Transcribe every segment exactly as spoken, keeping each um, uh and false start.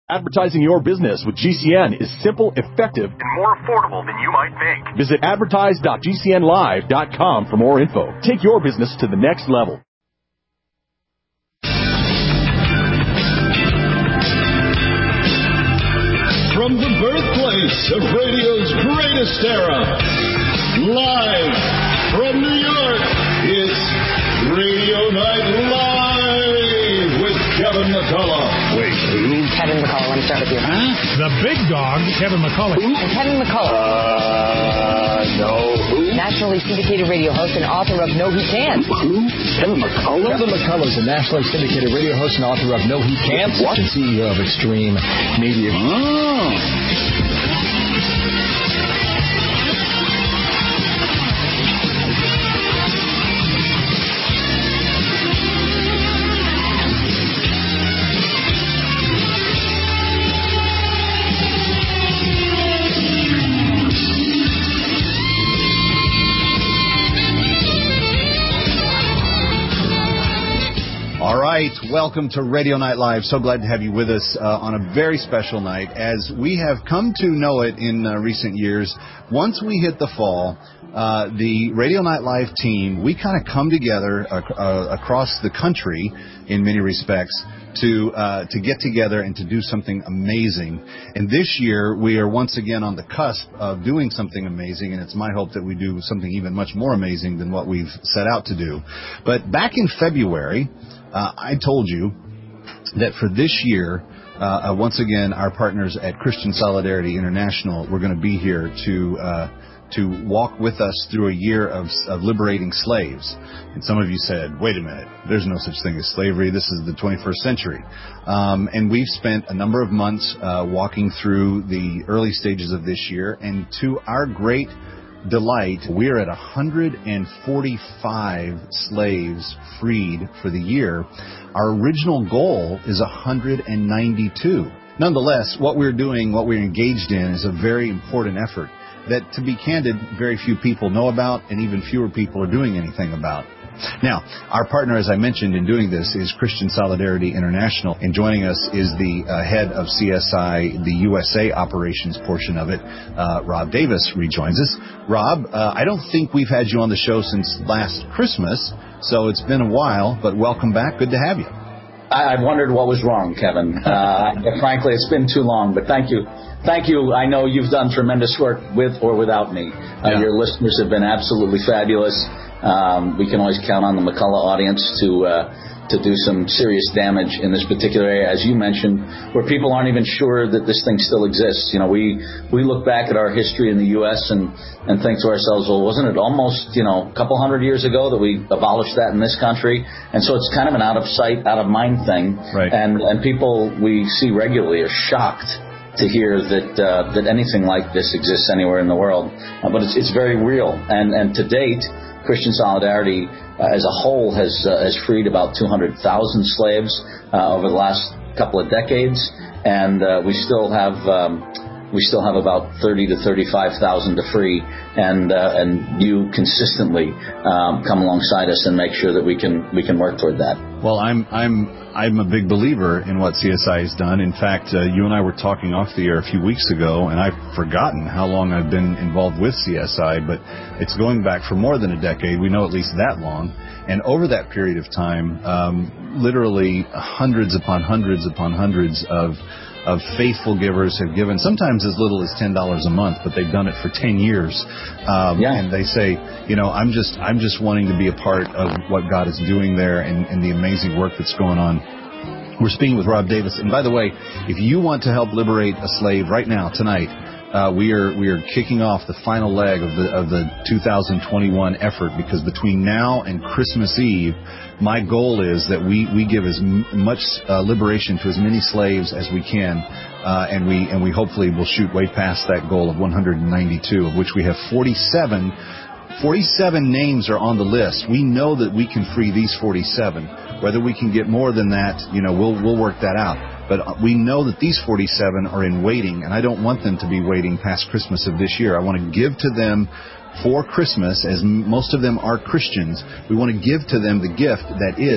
Advertising your business with G C N is simple, effective, and more affordable than you might think. Visit advertise dot g c n live dot com for more info. Take your business to the next level. From the birthplace of radio's greatest era, live from New York, it's Radio Night Live with Kevin McCullough. Wait, who? Kevin McCullough. Let me start with you. Huh? The big dog, Kevin McCullough. Who? Kevin McCullough. Uh, no. Who? Nationally syndicated radio host and author of No He Can't. Who? Kevin McCullough? Kevin McCullough is a nationally syndicated radio host and author of No He Can't. What? And C E O of Extreme Media. Oh. All right, welcome to Radio Night Live. So glad to have you with us uh, on a very special night. As we have come to know it in uh, recent years, once we hit the fall, uh, the Radio Night Live team, we kind of come together uh, uh, across the country in many respects to uh, to get together and to do something amazing. And this year, we are once again on the cusp of doing something amazing, and it's my hope that we do something even much more amazing than what we've set out to do. But back in February, Uh, I told you that for this year, uh, uh, once again, our partners at Christian Solidarity International were going to be here to uh, to walk with us through a year of, of liberating slaves. And some of you said, wait a minute, there's no such thing as slavery. This is the twenty-first century. Um, and we've spent a number of months uh, walking through the early stages of this year. And to our great delight, we're at one hundred forty-five slaves freed for the year. Our original goal is one hundred ninety-two. Nonetheless, what we're doing, what we're engaged in, is a very important effort that, to be candid, very few people know about, and even fewer people are doing anything about. Now, our partner, as I mentioned, in doing this is Christian Solidarity International, and joining us is the uh, head of C S I, the U S A operations portion of it. Uh, Rob Davis rejoins us. Rob, uh, I don't think we've had you on the show since last Christmas, so it's been a while, but welcome back. Good to have you. I, I wondered what was wrong, Kevin. Uh, frankly, it's been too long, but thank you. Thank you. I know you've done tremendous work with or without me. Uh, yeah. Your listeners have been absolutely fabulous. Um, we can always count on the McCullough audience to uh, to do some serious damage in this particular area, as you mentioned, where people aren't even sure that this thing still exists. You know, we we look back at our history in the U S and and think to ourselves, well, wasn't it almost, you know, a couple hundred years ago that we abolished that in this country? And so it's kind of an out of sight, out of mind thing. Right. And and people we see regularly are shocked to hear that uh, that anything like this exists anywhere in the world. Uh, but it's it's very real. And and to date, Christian Solidarity uh, as a whole has uh, has freed about two hundred thousand slaves uh, over the last couple of decades, and uh, we still have um, we still have about thirty to thirty-five thousand to free, and uh, and you consistently um, come alongside us and make sure that we can we can work toward that. Well, I'm I'm I'm a big believer in what C S I has done. In fact, uh, you and I were talking off the air a few weeks ago, and I've forgotten how long I've been involved with C S I, but it's going back for more than a decade. We know at least that long. And over that period of time, um, literally hundreds upon hundreds upon hundreds of of faithful givers have given, sometimes as little as ten dollars a month, but they've done it for ten years. Um, yeah. And they say, you know, I'm just I'm just wanting to be a part of what God is doing there and, and the amazing work that's going on. We're speaking with Rob Davis. And by the way, if you want to help liberate a slave right now, tonight, Uh, we are we are kicking off the final leg of the of the two thousand twenty-one effort, because between now and Christmas Eve, my goal is that we, we give as m- much uh, liberation to as many slaves as we can, uh, and we and we hopefully will shoot way past that goal of one hundred ninety-two, of which we have forty-seven. forty-seven names are on the list. We know that we can free these forty-seven. Whether we can get more than that, you know, we'll we'll work that out. But we know that these forty-seven are in waiting, and I don't want them to be waiting past Christmas of this year. I want to give to them for Christmas, as most of them are Christians. We want to give to them the gift that is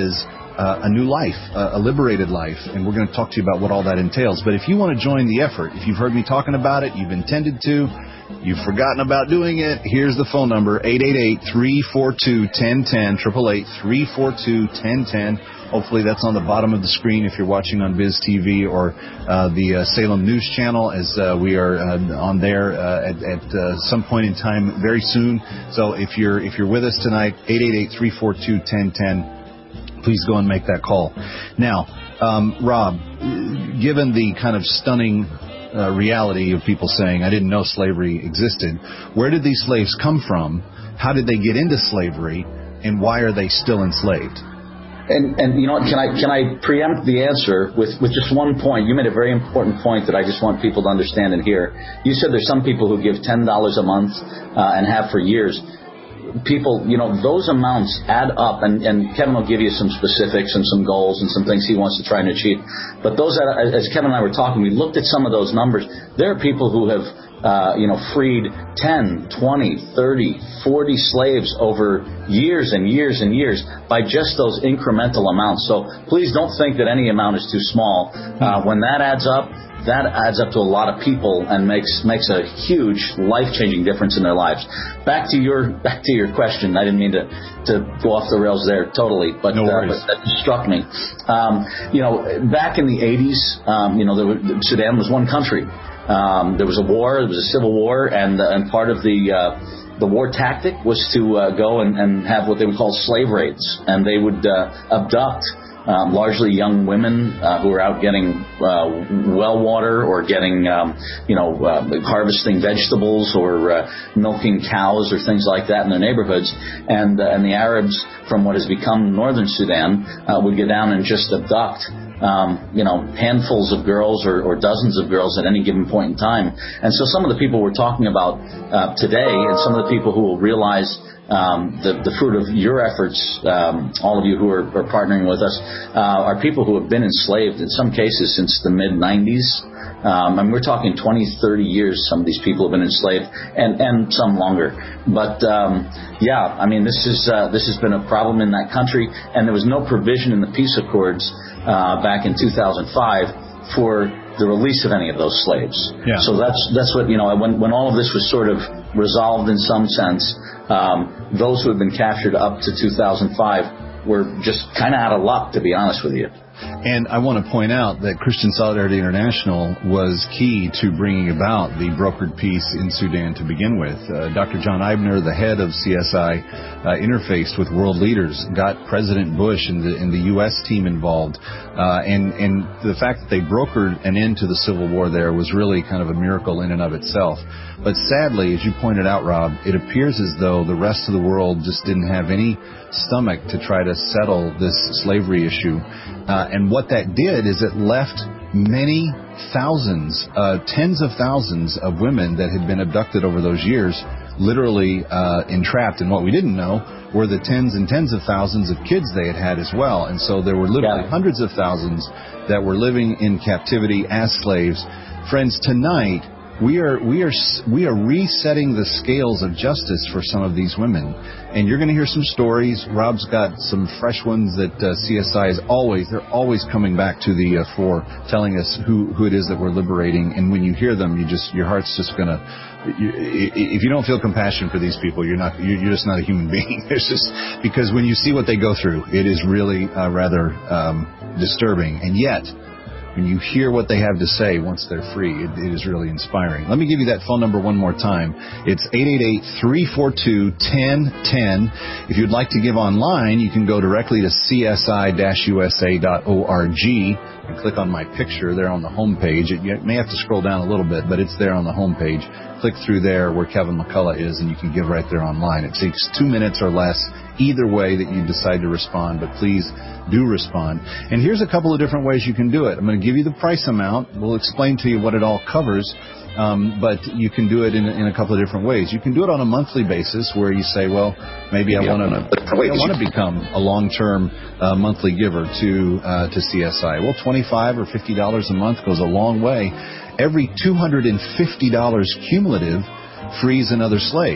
uh, a new life, uh, a liberated life, and we're going to talk to you about what all that entails. But if you want to join the effort, if you've heard me talking about it, you've intended to, you've forgotten about doing it, here's the phone number, eight eight eight, three four two, one zero one zero, eight eight eight, three four two, one zero one zero. Hopefully that's on the bottom of the screen if you're watching on Biz T V or uh, the uh, Salem News Channel, as uh, we are uh, on there uh, at, at uh, some point in time very soon. So if you're if you're with us tonight, eight eight eight, three four two, one zero one zero, please go and make that call. Now, um, Rob, given the kind of stunning uh, reality of people saying, I didn't know slavery existed, where did these slaves come from? How did they get into slavery? And why are they still enslaved? And, and you know what, can I can I preempt the answer with, with just one point? You made a very important point that I just want people to understand and hear. You said there's some people who give ten dollars a month uh, and have for years. People, you know, those amounts add up, and, and Kevin will give you some specifics and some goals and some things he wants to try and achieve. But those, as Kevin and I were talking, we looked at some of those numbers. There are people who have, uh, you know, freed ten, twenty, thirty, forty slaves over years and years and years by just those incremental amounts. So please don't think that any amount is too small. Uh, when that adds up, that adds up to a lot of people and makes makes a huge life-changing difference in their lives. Back to your back to your question. I didn't mean to, to go off the rails there totally, but, no uh, but that struck me. Um, you know, back in the eighties, um, you know, there were, Sudan was one country. Um, there was a war. There was a civil war, and and part of the uh, the war tactic was to uh, go and, and have what they would call slave raids, and they would uh, abduct Um, largely young women uh, who are out getting uh, well water or getting, um, you know, uh, harvesting vegetables or uh, milking cows or things like that in their neighborhoods. And uh, and the Arabs, from what has become northern Sudan, uh, would get down and just abduct, um, you know, handfuls of girls or, or dozens of girls at any given point in time. And so some of the people we're talking about uh, today, and some of the people who will realize Um, the, the fruit of your efforts, um, all of you who are, are partnering with us, uh, are people who have been enslaved in some cases since the mid nineties. Um, and we're talking twenty, thirty years. Some of these people have been enslaved, and, and some longer. But um, yeah, I mean, this is uh, this has been a problem in that country, and there was no provision in the peace accords uh, back in two thousand five for the release of any of those slaves. Yeah. So that's that's what, you know, when when all of this was sort of resolved in some sense, um, those who had been captured up to two thousand five were just kind of out of luck, to be honest with you. And I want to point out that Christian Solidarity International was key to bringing about the brokered peace in Sudan to begin with. Uh, Doctor John Eibner, the head of C S I, uh, interfaced with world leaders, got President Bush and the, and the U S team involved. Uh, and, and the fact that they brokered an end to the civil war there was really kind of a miracle in and of itself. But sadly, as you pointed out, Rob, it appears as though the rest of the world just didn't have any stomach to try to settle this slavery issue. Uh, and what that did is it left many thousands, uh, tens of thousands of women that had been abducted over those years, literally uh, entrapped. And what we didn't know were the tens and tens of thousands of kids they had had as well. And so there were literally yeah. hundreds of thousands that were living in captivity as slaves. Friends, tonight, We are we are we are resetting the scales of justice for some of these women, and you're going to hear some stories. Rob's got some fresh ones that uh, C S I is always they're always coming back to the uh, fore, telling us who who it is that we're liberating. And when you hear them, you just your heart's just gonna. You, if you don't feel compassion for these people, you're not you're just not a human being. It's just because when you see what they go through, it is really uh, rather um, disturbing, and yet. When you hear what they have to say once they're free, it, it is really inspiring. Let me give you that phone number one more time. It's eight eight eight, three four two, one zero one zero. If you'd like to give online, you can go directly to c s i dash u s a dot org and click on my picture there on the home page. It, you may have to scroll down a little bit, but it's there on the home page. Click through there where Kevin McCullough is, and you can give right there online. It takes two minutes or less either way that you decide to respond, but please do respond. And here's a couple of different ways you can do it. I'm going to give you the price amount. We'll explain to you what it all covers, um, but you can do it in, in a couple of different ways. You can do it on a monthly basis where you say, well, maybe I want to I want to become a long-term uh, monthly giver to uh, to C S I. Well, twenty-five dollars or fifty dollars a month goes a long way. Every two hundred fifty dollars cumulative frees another slave.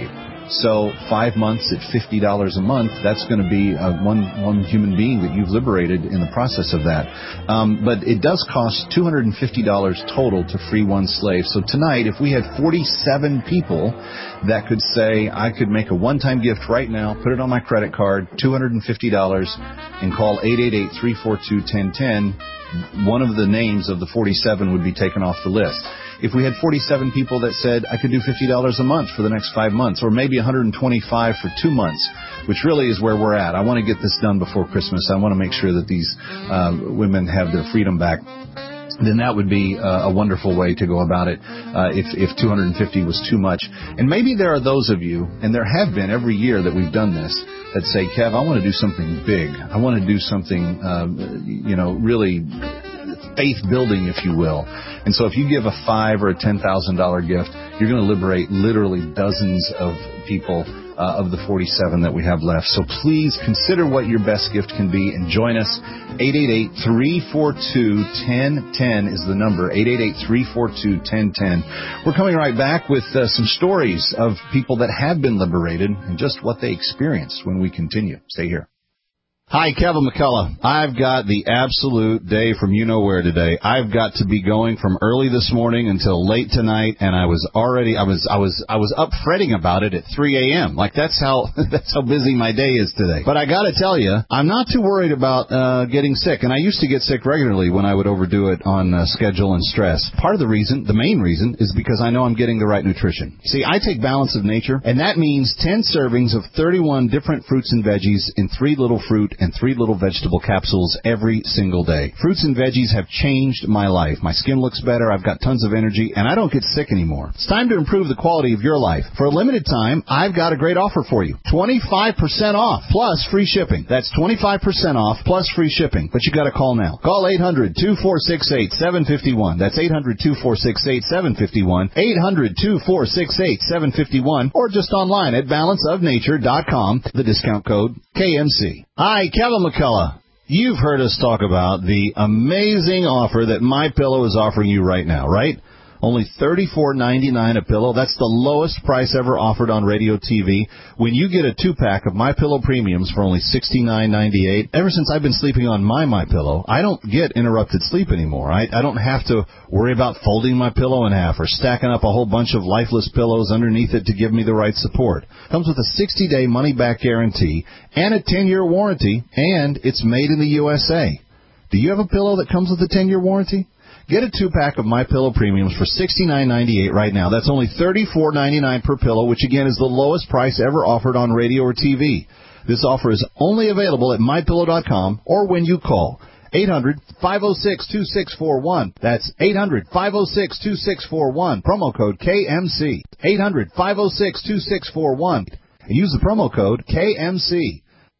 So five months at fifty dollars a month, that's going to be uh, one one human being that you've liberated in the process of that. Um, but it does cost two hundred fifty dollars total to free one slave. So tonight, if we had forty-seven people that could say, I could make a one-time gift right now, put it on my credit card, two hundred fifty dollars, and call eight eight eight, three four two, one zero one zero, one of the names of the forty-seven would be taken off the list. If we had forty-seven people that said, I could do fifty dollars a month for the next five months, or maybe one hundred twenty-five for two months, which really is where we're at. I want to get this done before Christmas. I want to make sure that these uh, women have their freedom back. Then that would be uh, a wonderful way to go about it uh, if, if two hundred fifty was too much. And maybe there are those of you, and there have been every year that we've done this, that say, Kev, I want to do something big. I want to do something, uh, you know, really faith-building, if you will. And so if you give a five or a ten thousand dollars gift, you're going to liberate literally dozens of people uh, of the forty-seven that we have left. So please consider what your best gift can be and join us. eight eight eight, three four two, one zero one zero is the number, eight eight eight, three four two, one zero one zero. We're coming right back with uh, some stories of people that have been liberated and just what they experienced when we continue. Stay here. Hi, Kevin McCullough. I've got the absolute day from you-know-where today. I've got to be going from early this morning until late tonight, and I was already, I was, I was, I was up fretting about it at three a.m. Like, that's how, that's how busy my day is today. But I gotta tell you, I'm not too worried about, uh, getting sick, and I used to get sick regularly when I would overdo it on uh, schedule and stress. Part of the reason, the main reason, is because I know I'm getting the right nutrition. See, I take Balance of Nature, and that means ten servings of thirty-one different fruits and veggies in three little fruit and three little vegetable capsules every single day. Fruits and veggies have changed my life. My skin looks better, I've got tons of energy, and I don't get sick anymore. It's time to improve the quality of your life. For a limited time, I've got a great offer for you. twenty-five percent off, plus free shipping. That's twenty-five percent off, plus free shipping. But you got to call now. Call eight hundred, two four six eight, seven five one. That's eight hundred, two four six eight, seven five one. eight hundred, two four six eight, seven five one. Or just online at balance of nature dot com. The discount code K M C. Hi, Kevin McCullough. You've heard us talk about the amazing offer that MyPillow is offering you right now, right? Only thirty-four ninety-nine a pillow. That's the lowest price ever offered on radio T V. When you get a two-pack of MyPillow Premiums for only sixty-nine ninety-eight, ever since I've been sleeping on my MyPillow, I don't get interrupted sleep anymore. I, I don't have to worry about folding my pillow in half or stacking up a whole bunch of lifeless pillows underneath it to give me the right support. Comes with a sixty-day money-back guarantee and a ten-year warranty, and it's made in the U S A. Do you have a pillow that comes with a ten-year warranty? Get a two-pack of MyPillow Premiums for sixty-nine ninety-eight right now. That's only thirty-four ninety-nine per pillow, which, again, is the lowest price ever offered on radio or T V. This offer is only available at my pillow dot com or when you call eight hundred, five oh six, two six four one. That's eight hundred, five oh six, two six four one. Promo code K M C. eight hundred, five oh six, two six four one. And use the promo code K M C.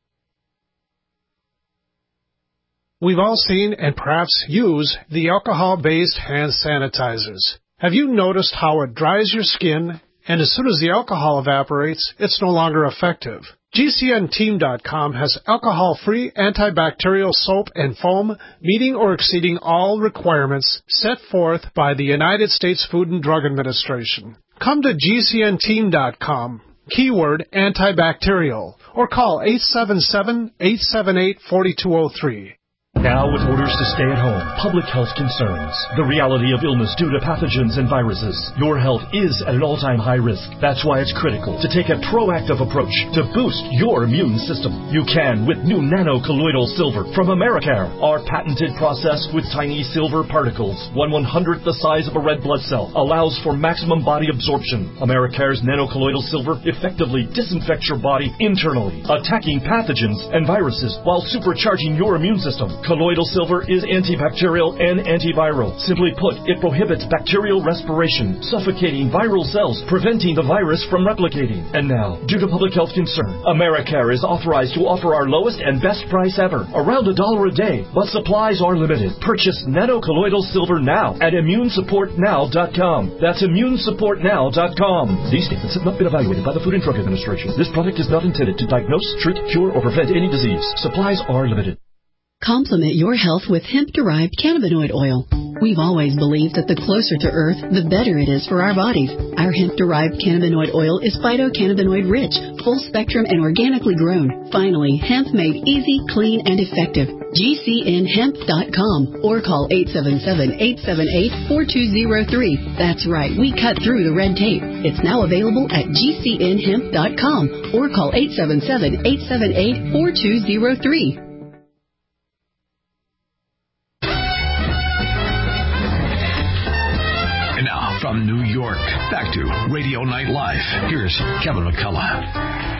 We've all seen and perhaps use the alcohol-based hand sanitizers. Have you noticed how it dries your skin, and as soon as the alcohol evaporates, it's no longer effective? G C N team dot com has alcohol-free antibacterial soap and foam meeting or exceeding all requirements set forth by the United States Food and Drug Administration. Come to G C N team dot com, keyword antibacterial, or call eight seven seven, eight seven eight, four two zero three. Now with orders to stay at home, public health concerns, the reality of illness due to pathogens and viruses, your health is at an all-time high risk. That's why it's critical to take a proactive approach to boost your immune system. You can with new nano-colloidal silver from Americare. Our patented process with tiny silver particles, one one-hundredth the size of a red blood cell, allows for maximum body absorption. Americare's nano-colloidal silver effectively disinfects your body internally, attacking pathogens and viruses while supercharging your immune system. Colloidal silver is antibacterial and antiviral. Simply put, it prohibits bacterial respiration, suffocating viral cells, preventing the virus from replicating. And now, due to public health concern, Americare is authorized to offer our lowest and best price ever, around a dollar a day, but supplies are limited. Purchase nano-colloidal silver now at immune support now dot com. That's immune support now dot com. These statements have not been evaluated by the Food and Drug Administration. This product is not intended to diagnose, treat, cure, or prevent any disease. Supplies are limited. Complement your health with hemp-derived cannabinoid oil. We've always believed that the closer to Earth, the better it is for our bodies. Our hemp-derived cannabinoid oil is phytocannabinoid rich, full spectrum, and organically grown. Finally, hemp made easy, clean, and effective. G C N hemp dot com or call eight seven seven, eight seven eight, four two zero three. That's right, we cut through the red tape. It's now available at G C N hemp dot com or call eight seven seven, eight seven eight, four two zero three. And now, from New York, back to Radio Night Live. Here's Kevin McCullough.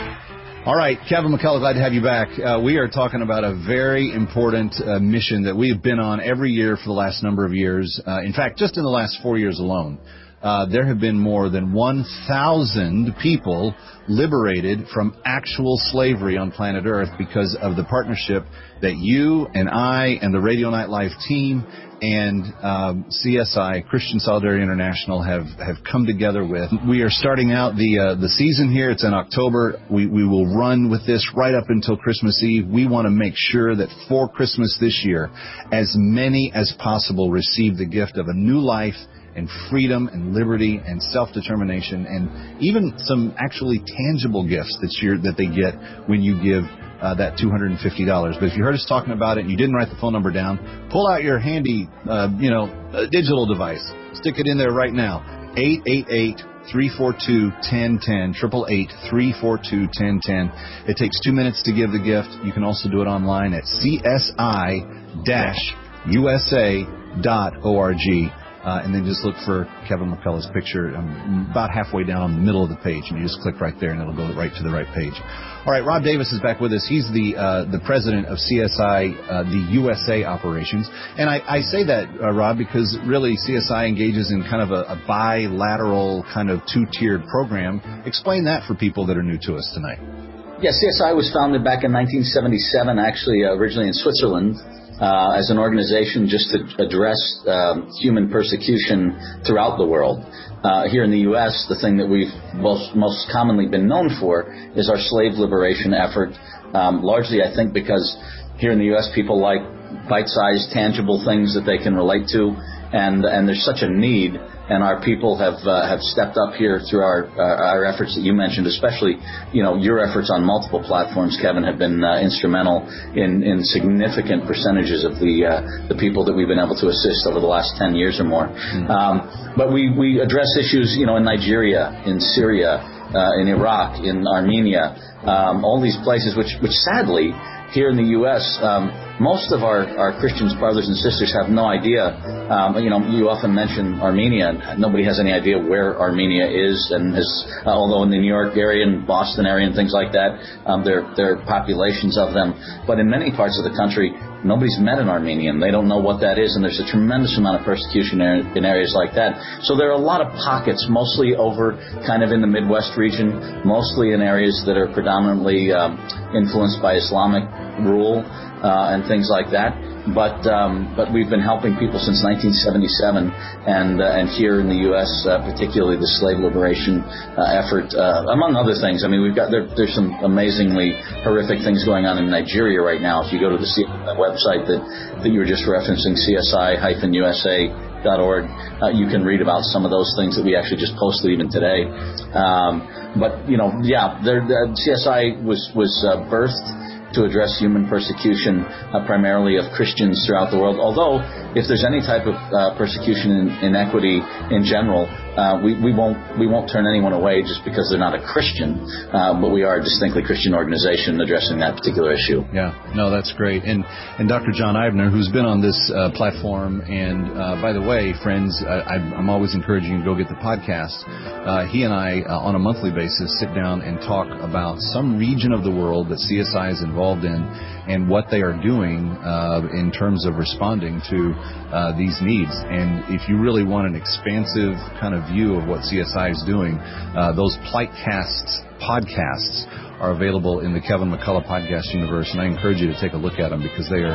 All right, Kevin McCullough, glad to have you back. Uh, we are talking about a very important uh, mission that we have been on every year for the last number of years. Uh, in fact, just in the last four years alone, uh, there have been more than one thousand people liberated from actual slavery on planet Earth because of the partnership that you and I and the Radio Night Live team and um, C S I, Christian Solidarity International, have, have come together with. We are starting out the uh, the season here. It's in October. We, we will run with this right up until Christmas Eve. We want to make sure that for Christmas this year, as many as possible receive the gift of a new life and freedom and liberty and self-determination and even some actually tangible gifts that, you're, that they get when you give Uh, that two hundred fifty dollars. But if you heard us talking about it and you didn't write the phone number down, pull out your handy, uh, you know, uh, digital device. Stick it in there right now. eight eight eight, three four two, one zero one zero. eight eight eight, three four two, one zero one zero. It takes two minutes to give the gift. You can also do it online at c s i dash u s a dot org. Uh, and then just look for Kevin McCullough's picture um, about halfway down on the middle of the page, and you just click right there, and it'll go right to the right page. All right, Rob Davis is back with us. He's the uh, the president of C S I, uh, the U S A operations. And I, I say that, uh, Rob, because really C S I engages in kind of a, a bilateral kind of two-tiered program. Explain that for people that are new to us tonight. Yeah, C S I was founded back in nineteen seventy-seven, actually uh, originally in Switzerland. Uh, as an organization just to address um, human persecution throughout the world. Uh, here in the U S, the thing that we've most, most commonly been known for is our slave liberation effort, um, largely I think because here in the U S people like bite-sized, tangible things that they can relate to, and and there's such a need, and our people have uh, have stepped up here through our uh, our efforts that you mentioned, especially, you know, your efforts on multiple platforms, Kevin, have been uh, instrumental in, in significant percentages of the uh, the people that we've been able to assist over the last ten years or more. Mm-hmm. Um, but we, we address issues, you know, in Nigeria, in Syria, uh, in Iraq, in Armenia, um, all these places, which, which sadly, here in the U S, um, most of our, our Christian brothers and sisters have no idea. Um, you know, you often mention Armenia, and nobody has any idea where Armenia is. And is, uh, although in the New York area and Boston area and things like that, um, there, there are populations of them. But in many parts of the country, nobody's met an Armenian. They don't know what that is, and there's a tremendous amount of persecution in areas like that. So there are a lot of pockets, mostly over kind of in the Midwest region, mostly in areas that are predominantly um, influenced by Islamic rule uh, and things like that. But um, but we've been helping people since nineteen seventy-seven, and uh, and here in the U S, uh, particularly the slave liberation uh, effort, uh, among other things. I mean, we've got there, there's some amazingly horrific things going on in Nigeria right now. If you go to the C- website that, that you were just referencing, C S I dash U S A dot org, uh, you can read about some of those things that we actually just posted even today. Um, but you know, yeah, there, the C S I was was uh, birthed to address human persecution, uh, primarily of Christians throughout the world. Although, if there's any type of uh, persecution and inequity in general, uh, we, we won't we won't turn anyone away just because they're not a Christian. Uh, but we are a distinctly Christian organization addressing that particular issue. Yeah, no, that's great. And and Doctor John Eibner, who's been on this uh, platform, and uh, by the way, friends, I, I'm always encouraging you to go get the podcast. Uh, he and I, uh, on a monthly basis, sit down and talk about some region of the world that C S I is involved in and what they are doing uh, in terms of responding to uh, these needs. And if you really want an expansive kind of view of what C S I is doing, uh, those Plightcasts podcasts are available in the Kevin McCullough podcast universe, and I encourage you to take a look at them because they are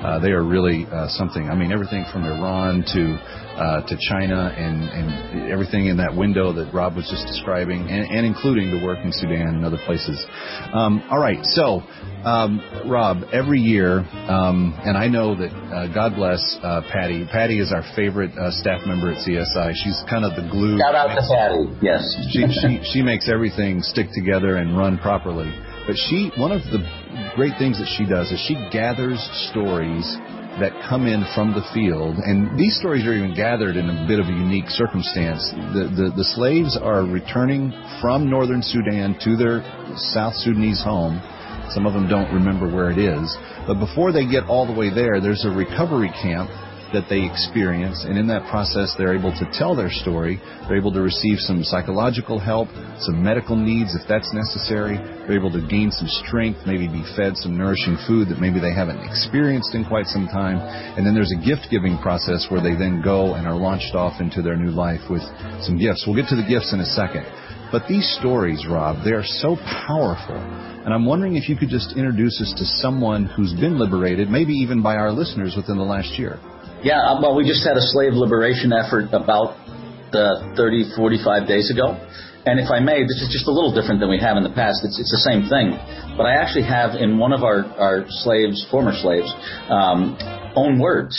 Uh, they are really uh, something. I mean, everything from Iran to uh, to China and, and everything in that window that Rob was just describing, and, and including the work in Sudan and other places. Um, all right, so um, Rob, every year, um, and I know that uh, God bless uh, Patty. Patty is our favorite uh, staff member at C S I. She's kind of the glue. Shout out to Patty. Yes, she she she makes everything stick together and run properly. But she, one of the great things that she does is she gathers stories that come in from the field, and these stories are even gathered in a bit of a unique circumstance. The, the, the slaves are returning from northern Sudan to their South Sudanese home. Some of them don't remember where it is. But before they get all the way there, there's a recovery camp that they experience, and in that process they're able to tell their story. They're able to receive some psychological help, some medical needs if that's necessary. They're able to gain some strength, maybe be fed some nourishing food that maybe they haven't experienced in quite some time. And then there's a gift-giving process where they then go and are launched off into their new life with some gifts. We'll get to the gifts in a second. But these stories, Rob, they are so powerful. And I'm wondering if you could just introduce us to someone who's been liberated, maybe even by our listeners within the last year. Yeah, well, we just had a slave liberation effort about uh, thirty, forty-five days ago. And if I may, this is just a little different than we have in the past. It's, it's the same thing. But I actually have in one of our, our slaves, former slaves, um, own words,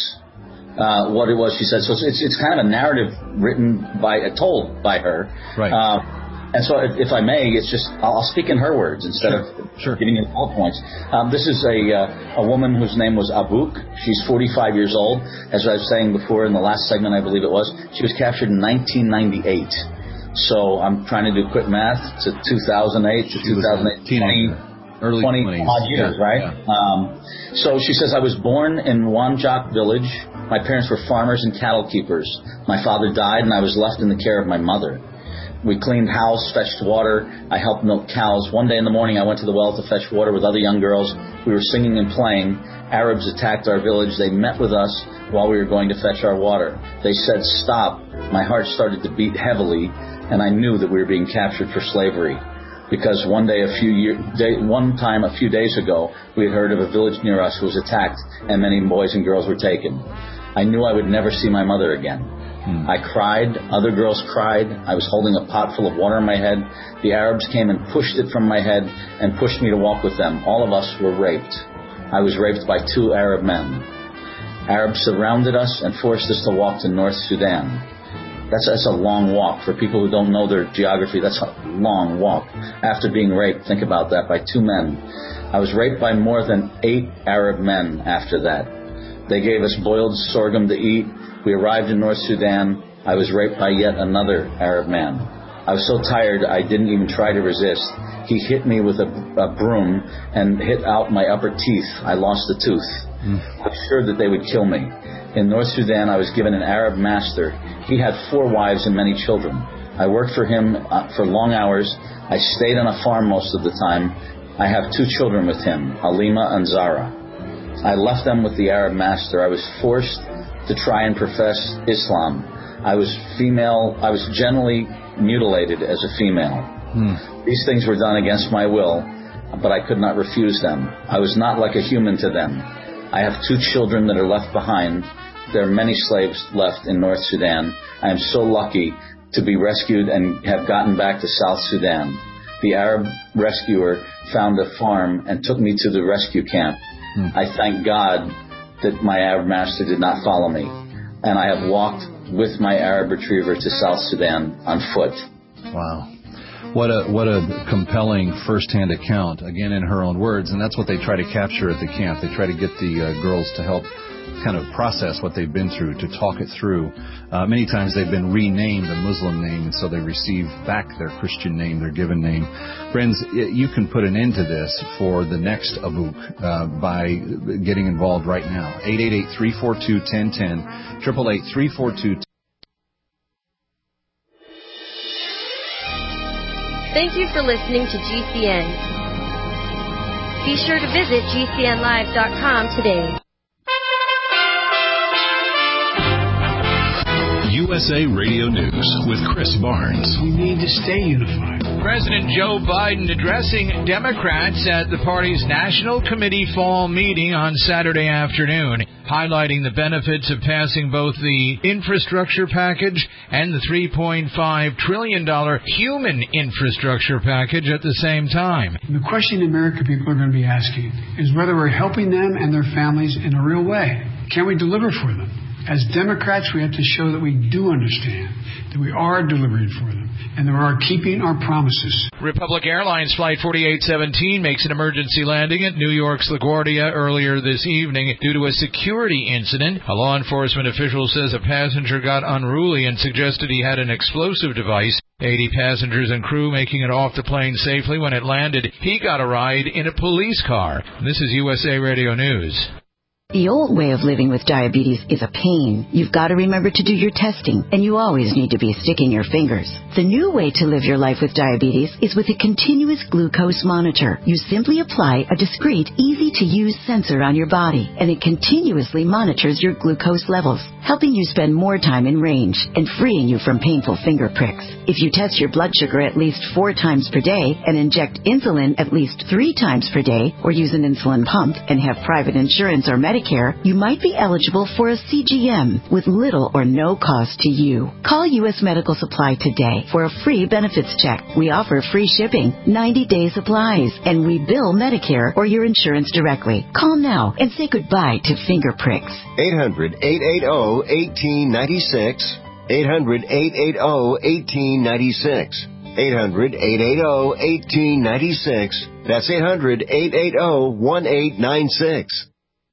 uh, what it was she said. So it's, it's kind of a narrative written by, uh, told by her. Right. Uh, And so, if, if I may, it's just I'll speak in her words instead sure, of sure. giving you all points. Um, this is a uh, a woman whose name was Abouk. She's forty-five years old. As I was saying before in the last segment, I believe it was, she was captured in nineteen ninety-eight. So I'm trying to do quick math to two thousand eight to two thousand eight, twenty, early twenty odd years, yeah, right? Yeah. Um, so she says, I was born in Wanjak village. My parents were farmers and cattle keepers. My father died, and I was left in the care of my mother. We cleaned house, fetched water. I helped milk cows. One day in the morning, I went to the well to fetch water with other young girls. We were singing and playing. Arabs attacked our village. They met with us while we were going to fetch our water. They said, stop. My heart started to beat heavily, and I knew that we were being captured for slavery. Because one day, a few year, day, one time a few days ago, we had heard of a village near us who was attacked, and many boys and girls were taken. I knew I would never see my mother again. Hmm. I cried. Other girls cried. I was holding a pot full of water on my head. The Arabs came and pushed it from my head and pushed me to walk with them. All of us were raped. I was raped by two Arab men. Arabs surrounded us and forced us to walk to North Sudan. That's, that's a long walk. For people who don't know their geography, that's a long walk. After being raped, think about that, by two men. I was raped by more than eight Arab men after that. They gave us boiled sorghum to eat. We arrived in North Sudan. I was raped by yet another Arab man. I was so tired I didn't even try to resist. He hit me with a, a broom and hit out my upper teeth. I lost a tooth. Mm. I was sure that they would kill me. In North Sudan, I was given an Arab master. He had four wives and many children. I worked for him uh, for long hours. I stayed on a farm most of the time. I have two children with him, Halima and Zara. I left them with the Arab master. I was forced to try and profess Islam. I was female. I was generally mutilated as a female. Hmm. These things were done against my will, but I could not refuse them. I was not like a human to them. I have two children that are left behind. There are many slaves left in North Sudan. I am so lucky to be rescued and have gotten back to South Sudan. The Arab rescuer found a farm and took me to the rescue camp. Hmm. I thank God that my Arab master did not follow me. And I have walked with my Arab retriever to South Sudan on foot. Wow. What a what a compelling first-hand account, again in her own words, and that's what they try to capture at the camp. They try to get the uh, girls to help kind of process what they've been through, to talk it through. Uh, many times they've been renamed a Muslim name, and so they receive back their Christian name, their given name. Friends, you can put an end to this for the next Abouk uh, by getting involved right now. eight eight eight, three four two, one zero one zero, eight eight eight, three four two, one zero one zero. Thank you for listening to G C N. Be sure to visit G C N live dot com today. U S A Radio News with Chris Barnes. We need to stay unified. President Joe Biden addressing Democrats at the party's National Committee fall meeting on Saturday afternoon, highlighting the benefits of passing both the infrastructure package and the three point five trillion dollars human infrastructure package at the same time. The question the American people are going to be asking is whether we're helping them and their families in a real way. Can we deliver for them? As Democrats, we have to show that we do understand, that we are delivering for them, and that we are keeping our promises. Republic Airlines Flight forty-eight seventeen makes an emergency landing at New York's LaGuardia earlier this evening due to a security incident. A law enforcement official says a passenger got unruly and suggested he had an explosive device. eighty passengers and crew making it off the plane safely. When it landed, he got a ride in a police car. This is U S A Radio News. The old way of living with diabetes is a pain. You've got to remember to do your testing, and you always need to be sticking your fingers. The new way to live your life with diabetes is with a continuous glucose monitor. You simply apply a discreet, easy-to-use sensor on your body, and it continuously monitors your glucose levels, helping you spend more time in range and freeing you from painful finger pricks. If you test your blood sugar at least four times per day and inject insulin at least three times per day, or use an insulin pump and have private insurance or Medicare, you might be eligible for a C G M with little or no cost to you. Call U S Medical Supply today for a free benefits check. We offer free shipping, ninety-day supplies, and we bill Medicare or your insurance directly. Call now and say goodbye to finger pricks. eight hundred, eight eight zero, one eight nine six. eight hundred, eight eight zero, one eight nine six. eight hundred, eight eight zero, one eight nine six. That's eight hundred, eight eight zero, one eight nine six.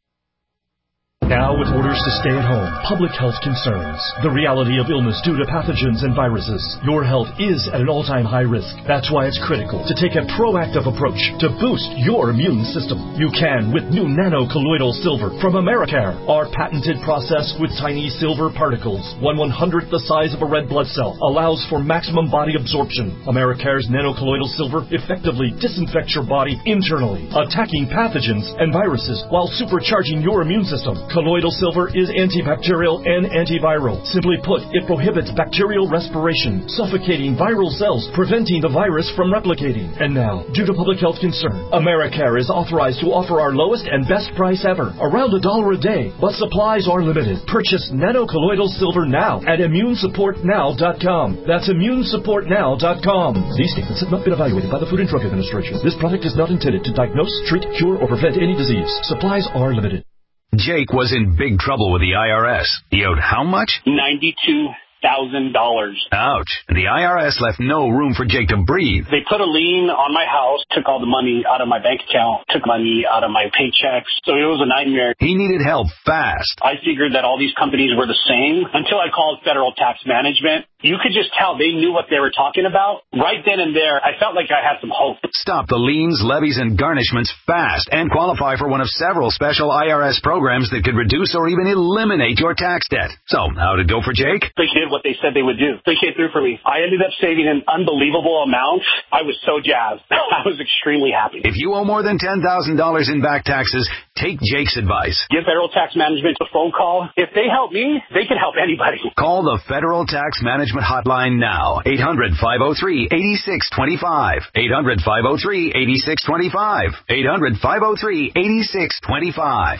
Now, with orders to stay at home, public health concerns, the reality of illness due to pathogens and viruses, your health is at an all-time high risk. That's why it's critical to take a proactive approach to boost your immune system. You can with new nano-colloidal silver from Americare. Our patented process with tiny silver particles, one one-hundredth the size of a red blood cell, allows for maximum body absorption. Americare's nano-colloidal silver effectively disinfects your body internally, attacking pathogens and viruses while supercharging your immune system. Colloidal silver is antibacterial and antiviral. Simply put, it prohibits bacterial respiration, suffocating viral cells, preventing the virus from replicating. And now, due to public health concern, Americare is authorized to offer our lowest and best price ever, around a dollar a day, but supplies are limited. Purchase nano-colloidal silver now at immune support now dot com. That's immune support now dot com. These statements have not been evaluated by the Food and Drug Administration. This product is not intended to diagnose, treat, cure, or prevent any disease. Supplies are limited. Jake was in big trouble with the I R S. He owed how much? ninety-two thousand dollars. Ouch. The I R S left no room for Jake to breathe. They put a lien on my house, took all the money out of my bank account, took money out of my paychecks. So it was a nightmare. He needed help fast. I figured that all these companies were the same until I called Federal Tax Management. You could just tell they knew what they were talking about. Right then and there, I felt like I had some hope. Stop the liens, levies, and garnishments fast and qualify for one of several special I R S programs that could reduce or even eliminate your tax debt. So, how did it go for Jake? They did what they said they would do. They came through for me. I ended up saving an unbelievable amount. I was so jazzed. I was extremely happy. If you owe more than ten thousand dollars in back taxes, take Jake's advice. Give Federal Tax Management a phone call. If they help me, they can help anybody. Call the Federal Tax Management Hotline now. eight hundred, five oh three, eight six two five. eight hundred, five oh three, eight six two five. eight hundred, five oh three, eight six two five.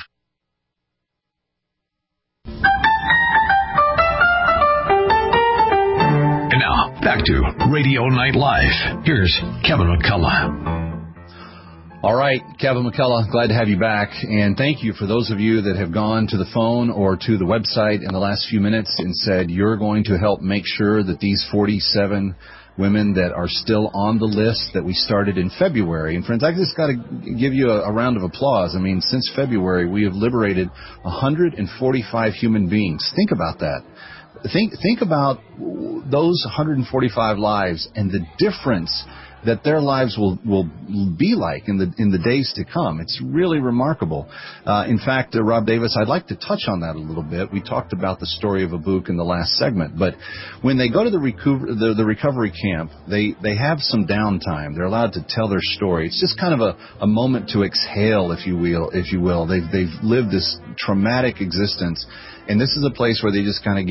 And now, back to Radio Night Live. Here's Kevin McCullough. All right, Kevin McCullough, glad to have you back. And thank you for those of you that have gone to the phone or to the website in the last few minutes and said you're going to help make sure that these forty-seven women that are still on the list that we started in February. And friends, I just got to give you a, a round of applause. I mean, since February, we have liberated one hundred forty-five human beings. Think about that. Think, think about those one hundred forty-five lives and the difference that their lives will, will be like in the in the days to come. It's really remarkable. Uh, in fact, uh, Rob Davis, I'd like to touch on that a little bit. We talked about the story of Abuk in the last segment, but when they go to the, recu- the, the recovery camp, they, they have some downtime. They're allowed to tell their story. It's just kind of a, a moment to exhale, if you will. If you will, they've they've lived this traumatic existence, and this is a place where they just kind of get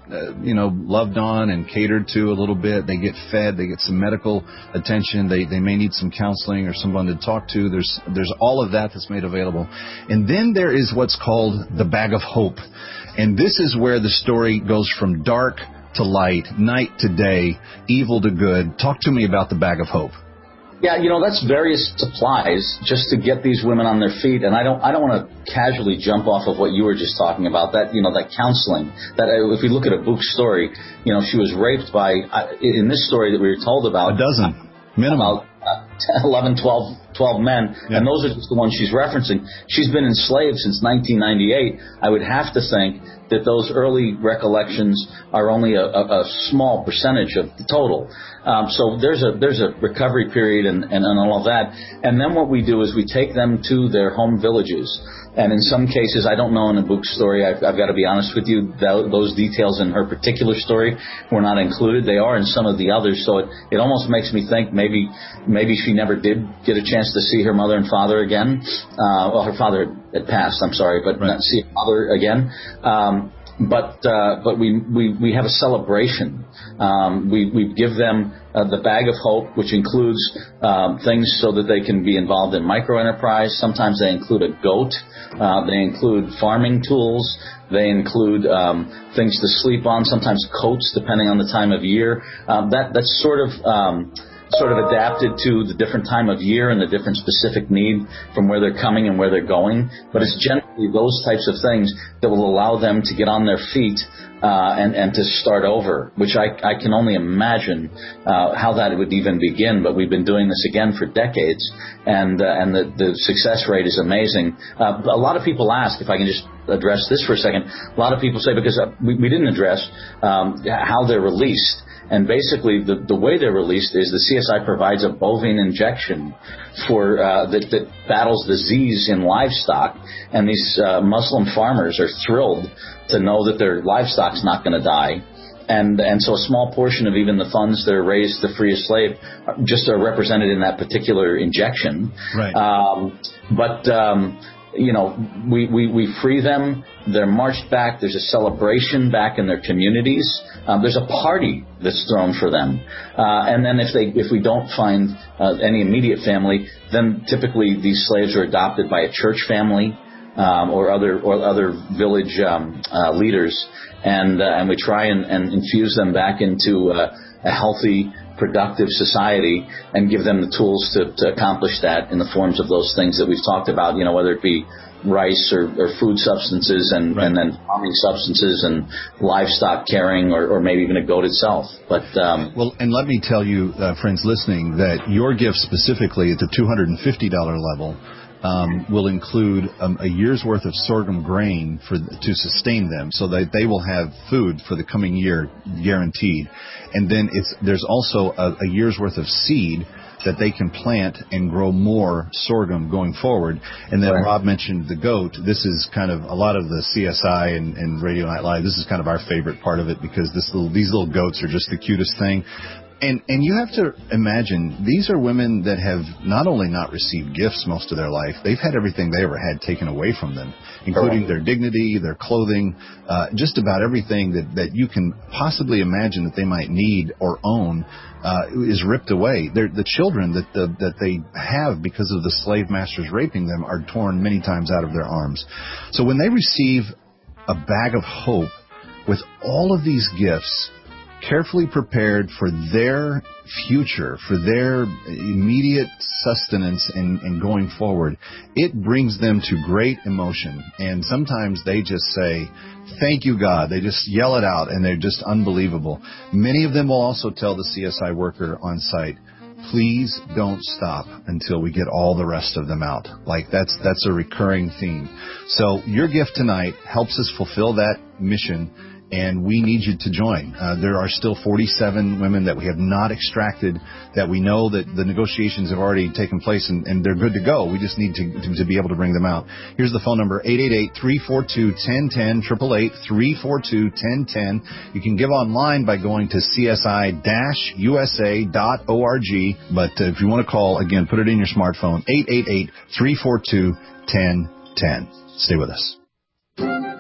uh, you know, loved on and catered to a little bit. They get fed. They get some medical attention. They they may need some counseling or someone to talk to. There's there's all of that that's made available. And then there is what's called the Bag of Hope. And this is where the story goes from dark to light, night to day, evil to good. Talk to me about the Bag of Hope. Yeah, you know, that's various supplies just to get these women on their feet. And I don't I don't want to casually jump off of what you were just talking about, that, you know, that counseling. That uh, if we look at a Book's story, you know, she was raped by, uh, in this story that we were told about. A dozen, minimum. About eleven, twelve, twelve men, yeah. And those are just the ones she's referencing. She's been enslaved since nineteen ninety-eight. I would have to think that those early recollections are only a, a, a small percentage of the total. Um, so there's a there's a recovery period and, and, and all of that. And then what we do is we take them to their home villages. And in some cases, I don't know in a Book's story, I've, I've got to be honest with you, th- those details in her particular story were not included. They are in some of the others. So it, it almost makes me think maybe maybe she never did get a chance to see her mother and father again. Uh, well, her father had passed, I'm sorry, but right. Not see her mother again. Um, But uh, but we, we, we have a celebration. Um, we, we give them uh, the Bag of Hope, which includes um, things so that they can be involved in microenterprise. Sometimes they include a goat. Uh, they include farming tools. They include um, things to sleep on, sometimes coats, depending on the time of year. Um, that that's sort of... Um, sort of adapted to the different time of year and the different specific need from where they're coming and where they're going. But it's generally those types of things that will allow them to get on their feet uh, and, and to start over, which I, I can only imagine uh, how that would even begin. But we've been doing this again for decades, and uh, and the, the success rate is amazing. Uh, a lot of people ask, if I can just address this for a second, a lot of people say, because we, we didn't address um, how they're released. And basically, the, the way they're released is the C S I provides a bovine injection for uh, that, that battles disease in livestock. And these uh, Muslim farmers are thrilled to know that their livestock's not going to die. And and so a small portion of even the funds that are raised to free a slave just are represented in that particular injection. Right. Um, but... Um, You know, we, we, we free them. They're marched back. There's a celebration back in their communities. Um, there's a party that's thrown for them. Uh, and then if they if we don't find uh, any immediate family, then typically these slaves are adopted by a church family um, or other or other village um, uh, leaders, and uh, and we try and, and infuse them back into uh, a healthy, productive society and give them the tools to, to accomplish that in the forms of those things that we've talked about, you know, whether it be rice or, or food substances and, right. and then farming substances and livestock caring or, or maybe even a goat itself. But um, well, and let me tell you, uh, friends listening, that your gift specifically at the two hundred fifty dollars level Um, will include um, a year's worth of sorghum grain for to sustain them, so that they will have food for the coming year, guaranteed. And then it's there's also a, a year's worth of seed that they can plant and grow more sorghum going forward. And then right. Rob mentioned the goat. This is kind of a lot of the C S I and, and Radio Night Live. This is kind of our favorite part of it, because this little, these little goats are just the cutest thing. And and you have to imagine, these are women that have not only not received gifts most of their life, they've had everything they ever had taken away from them, including their dignity, their clothing, uh, just about everything that, that you can possibly imagine that they might need or own uh, is ripped away. They're, the children that the, that they have because of the slave masters raping them are torn many times out of their arms. So when they receive a bag of hope with all of these gifts, carefully prepared for their future, for their immediate sustenance and, and going forward, it brings them to great emotion. And sometimes they just say, thank you, God. They just yell it out, and they're just unbelievable. Many of them will also tell the C S I worker on site, please don't stop until we get all the rest of them out. Like that's that's a recurring theme. So your gift tonight helps us fulfill that mission, and we need you to join. Uh, there are still forty-seven women that we have not extracted, that we know that the negotiations have already taken place, and, and they're good to go. We just need to, to, to be able to bring them out. Here's the phone number, eight eight eight, three four two, one zero one zero, eight eight eight, three four two, one zero one zero. You can give online by going to c s i dash u s a dot org, but uh, if you want to call, again, put it in your smartphone, eight eight eight, three four two, one zero one zero. Stay with us.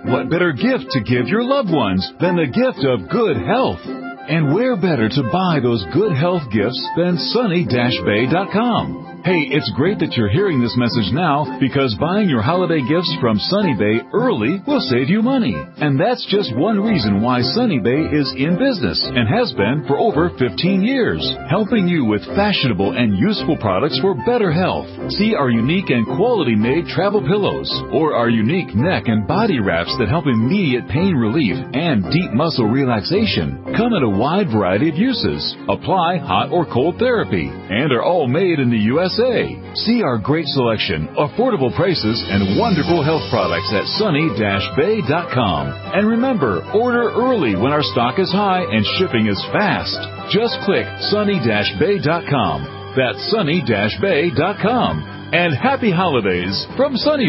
What better gift to give your loved ones than the gift of good health? And where better to buy those good health gifts than sunny dash bay dot com? Hey, it's great that you're hearing this message now because buying your holiday gifts from Sunny Bay early will save you money. And that's just one reason why Sunny Bay is in business and has been for over fifteen years, helping you with fashionable and useful products for better health. See our unique and quality-made travel pillows or our unique neck and body wraps that help immediate pain relief and deep muscle relaxation. Come in a wide variety of uses, apply hot or cold therapy, and are all made in the U S A. See our great selection, affordable prices, and wonderful health products at sunny dash bay dot com. And remember, order early when our stock is high and shipping is fast. Just click sunny dash bay dot com. That's sunny dash bay dot com. And happy holidays from Sunny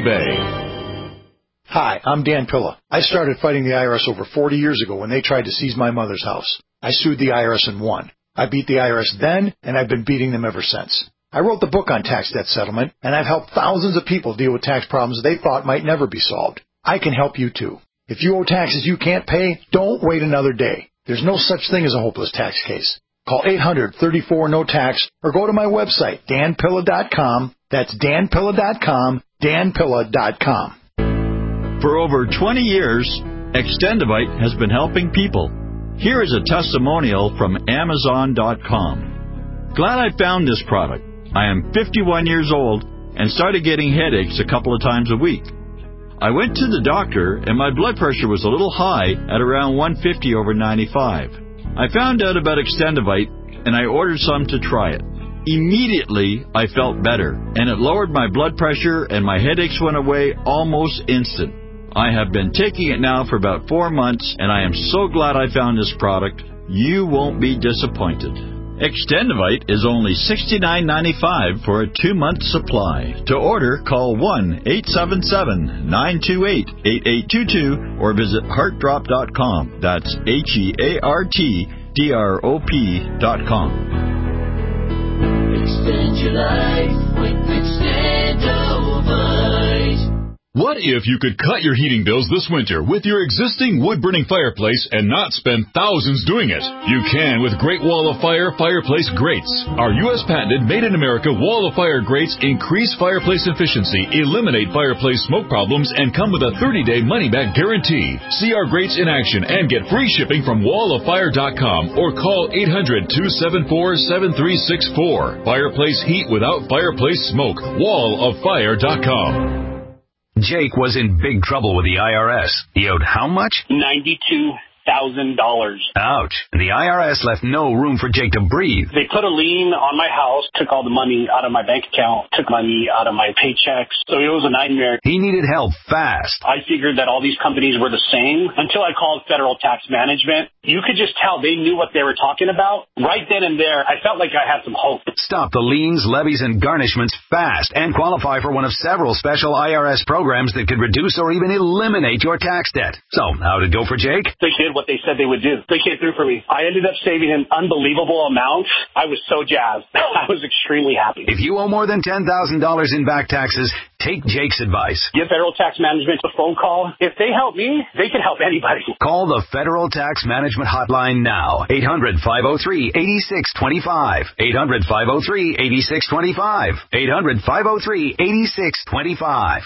Bay. Hi, I'm Dan Pilla. I started fighting the I R S over forty years ago when they tried to seize my mother's house. I sued the I R S and won. I beat the I R S then, and I've been beating them ever since. I wrote the book on tax debt settlement, and I've helped thousands of people deal with tax problems they thought might never be solved. I can help you too. If you owe taxes you can't pay, don't wait another day. There's no such thing as a hopeless tax case. Call eight hundred, thirty-four, no tax or go to my website, dan pilla dot com. That's dan pilla dot com, dan pilla dot com. For over twenty years, Extendivite has been helping people. Here is a testimonial from amazon dot com. Glad I found this product. I am fifty-one years old and started getting headaches a couple of times a week. I went to the doctor and my blood pressure was a little high at around one fifty over ninety-five. I found out about Extendivite and I ordered some to try it. Immediately, I felt better and it lowered my blood pressure and my headaches went away almost instant. I have been taking it now for about four months and I am so glad I found this product. You won't be disappointed. Extendivite is only sixty-nine ninety-five for a two-month supply. To order, call one eight seven seven, nine two eight, eight eight two two or visit heart drop dot com. That's H E A R T D R O P dot com. Extend your life with Extendivite. What if you could cut your heating bills this winter with your existing wood-burning fireplace and not spend thousands doing it? You can with Great Wall of Fire Fireplace Grates. Our U S patented made-in-America Wall of Fire grates increase fireplace efficiency, eliminate fireplace smoke problems, and come with a thirty-day money-back guarantee. See our grates in action and get free shipping from wall of fire dot com or call eight hundred, two seven four, seven three six four. Fireplace heat without fireplace smoke. wall of fire dot com. Jake was in big trouble with the I R S. He owed how much? ninety-two thousand dollars. Ouch. And the I R S left no room for Jake to breathe. They put a lien on my house, took all the money out of my bank account, took money out of my paychecks. So it was a nightmare. He needed help fast. I figured that all these companies were the same until I called Federal Tax Management. You could just tell they knew what they were talking about. Right then and there, I felt like I had some hope. Stop the liens, levies, and garnishments fast and qualify for one of several special I R S programs that could reduce or even eliminate your tax debt. So, how'd it go for Jake? They did what they said they would do. They came through for me. I ended up saving an unbelievable amount. I was so jazzed. I was extremely happy. If you owe more than ten thousand dollars in back taxes, take Jake's advice. Give Federal Tax Management a phone call. If they help me, they can help anybody. Call the Federal Tax Management Hotline now. eight hundred, five oh three, eight six two five. eight hundred, five oh three, eight six two five. eight hundred, five oh three, eight six two five.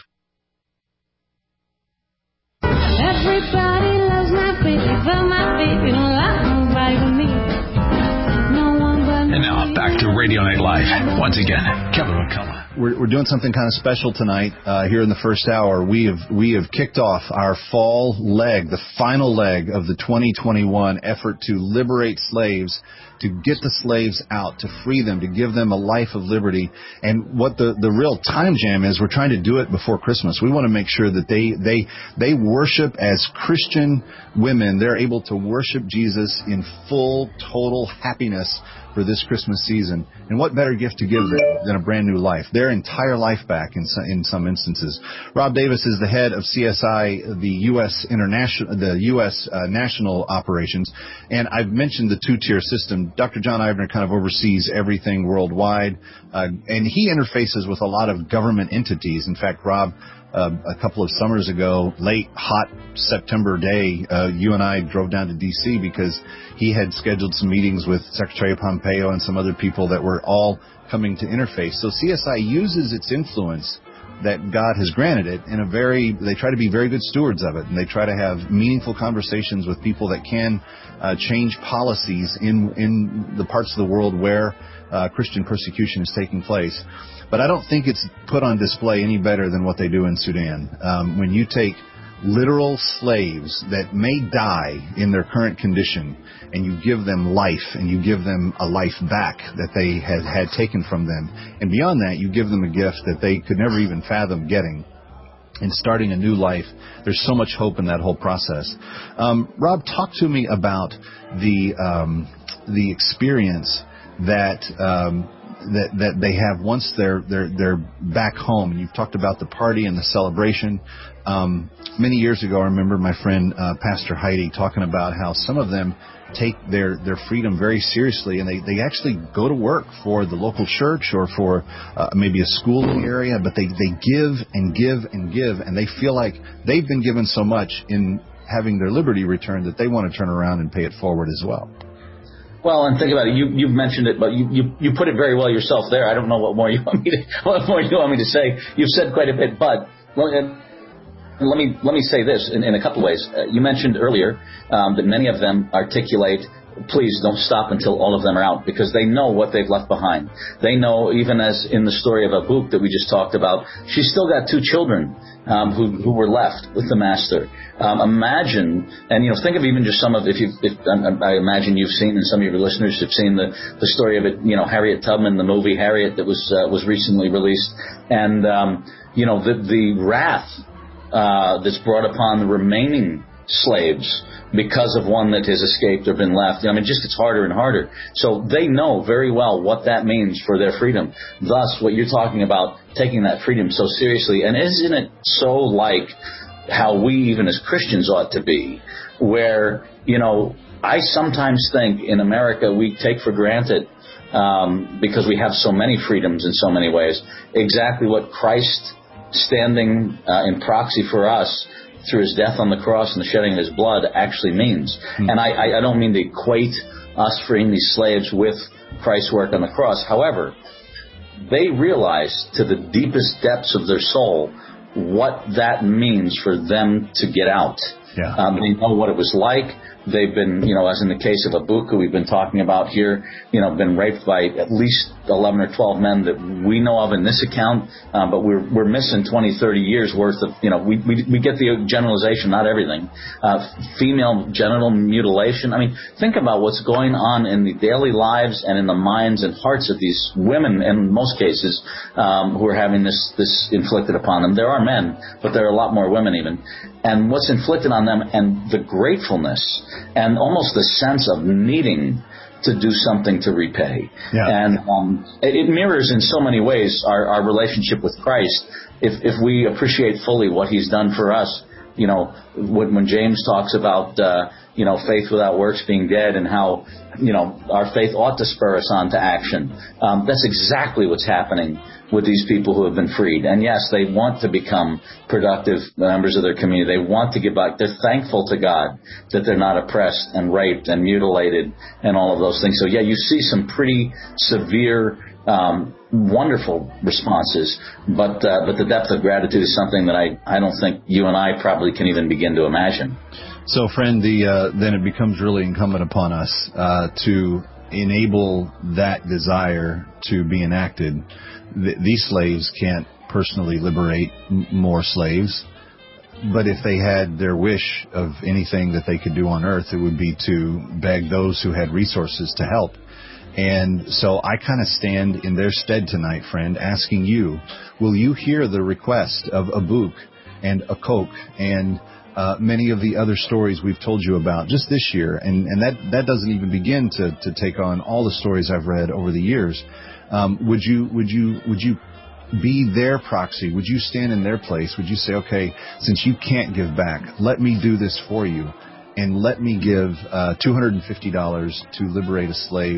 Everybody loves my baby, but my baby don't like nobody but me. No one but me. And now back to Radio Night Live. Once again, Kevin McCullough. We're, we're doing something kind of special tonight uh, here in the first hour. We have we have kicked off our fall leg, the final leg of the twenty twenty-one effort to liberate slaves, to get the slaves out, to free them, to give them a life of liberty. And what the, the real time jam is, we're trying to do it before Christmas. We want to make sure that they, they, they worship as Christian women. They're able to worship Jesus in full, total happiness for this Christmas season. And what better gift to give them than a brand new life? Their entire life back in some, in some instances. Rob Davis is the head of C S I, the U S international, the U S uh, national operations. And I've mentioned the two-tier system. Doctor John Ivner kind of oversees everything worldwide, uh, and he interfaces with a lot of government entities. In fact, Rob uh, a couple of summers ago, late, hot September day, uh, you and I drove down to D C because he had scheduled some meetings with Secretary Pompeo and some other people that were all coming to interface. So C S I uses its influence that God has granted it in a very, they try to be very good stewards of it, and they try to have meaningful conversations with people that can uh, change policies in, in the parts of the world where uh, Christian persecution is taking place. But I don't think it's put on display any better than what they do in Sudan. Um, when you take literal slaves that may die in their current condition, and you give them life, and you give them a life back that they had, had taken from them. And beyond that, you give them a gift that they could never even fathom getting. And starting a new life, there's so much hope in that whole process. Um, Rob, talk to me about the um, the experience that um, that that they have once they're they're they're back home. And you've talked about the party and the celebration. Um, many years ago, I remember my friend uh, Pastor Heidi talking about how some of them take their, their freedom very seriously, and they, they actually go to work for the local church or for uh, maybe a school in the area, but they, they give and give and give, and they feel like they've been given so much in having their liberty returned that they want to turn around and pay it forward as well. Well, and think about it. You, you've mentioned it, but you, you, you put it very well yourself there. I don't know what more you want me to, what more you want me to say. You've said quite a bit, but well, let me let me say this in, in a couple of ways. Uh, you mentioned earlier um, that many of them articulate, please don't stop until all of them are out, because they know what they've left behind. They know, even as in the story of Abuk that we just talked about, she's still got two children um, who, who were left with the master. Um, imagine, and you know, think of even just some of, if you, if, I imagine you've seen, and some of your listeners have seen the, the story of it. You know, Harriet Tubman, the movie Harriet that was uh, was recently released, and um, you know the the wrath Uh, that's brought upon the remaining slaves because of one that has escaped or been left. I mean, just gets harder and harder. So they know very well what that means for their freedom. Thus, what you're talking about, taking that freedom so seriously. And isn't it so like how we, even as Christians, ought to be, where, you know, I sometimes think in America we take for granted, um, because we have so many freedoms in so many ways, exactly what Christ standing uh, in proxy for us through his death on the cross and the shedding of his blood actually means. Mm-hmm. And I, I don't mean to equate us freeing these slaves with Christ's work on the cross. However, they realize to the deepest depths of their soul what that means for them to get out. Yeah. Um, they know what it was like. They've been, you know, as in the case of Abuk, we've been talking about here, you know, been raped by at least eleven or twelve men that we know of in this account, um, but we're we're missing twenty, thirty years worth of, you know, we we, we get the generalization, not everything. Uh, female genital mutilation. I mean, think about what's going on in the daily lives and in the minds and hearts of these women, in most cases, um, who are having this, this inflicted upon them. There are men, but there are a lot more women even. And what's inflicted on them, and the gratefulness and almost the sense of needing to do something to repay. Yeah. And um, it, it mirrors in so many ways our, our relationship with Christ. If, if we appreciate fully what he's done for us, you know, when, when James talks about, uh, you know, faith without works being dead, and how, you know, our faith ought to spur us on to action. Um, that's exactly what's happening with these people who have been freed. And yes, they want to become productive members of their community. They want to give back. They're thankful to God that they're not oppressed and raped and mutilated and all of those things. So yeah, you see some pretty severe, um, wonderful responses, but uh, but the depth of gratitude is something that I, I don't think you and I probably can even begin to imagine. So, friend, the uh, then it becomes really incumbent upon us uh, to enable that desire to be enacted. Th- these slaves can't personally liberate m- more slaves, but if they had their wish of anything that they could do on earth, it would be to beg those who had resources to help. And so I kind of stand in their stead tonight, friend, asking you, will you hear the request of Abuk and Akok and uh, many of the other stories we've told you about just this year? And, and that, that doesn't even begin to, to take on all the stories I've read over the years. Um, would you, would you, would you be their proxy? Would you stand in their place? Would you say, okay, since you can't give back, let me do this for you, and let me give uh, two hundred fifty dollars to liberate a slave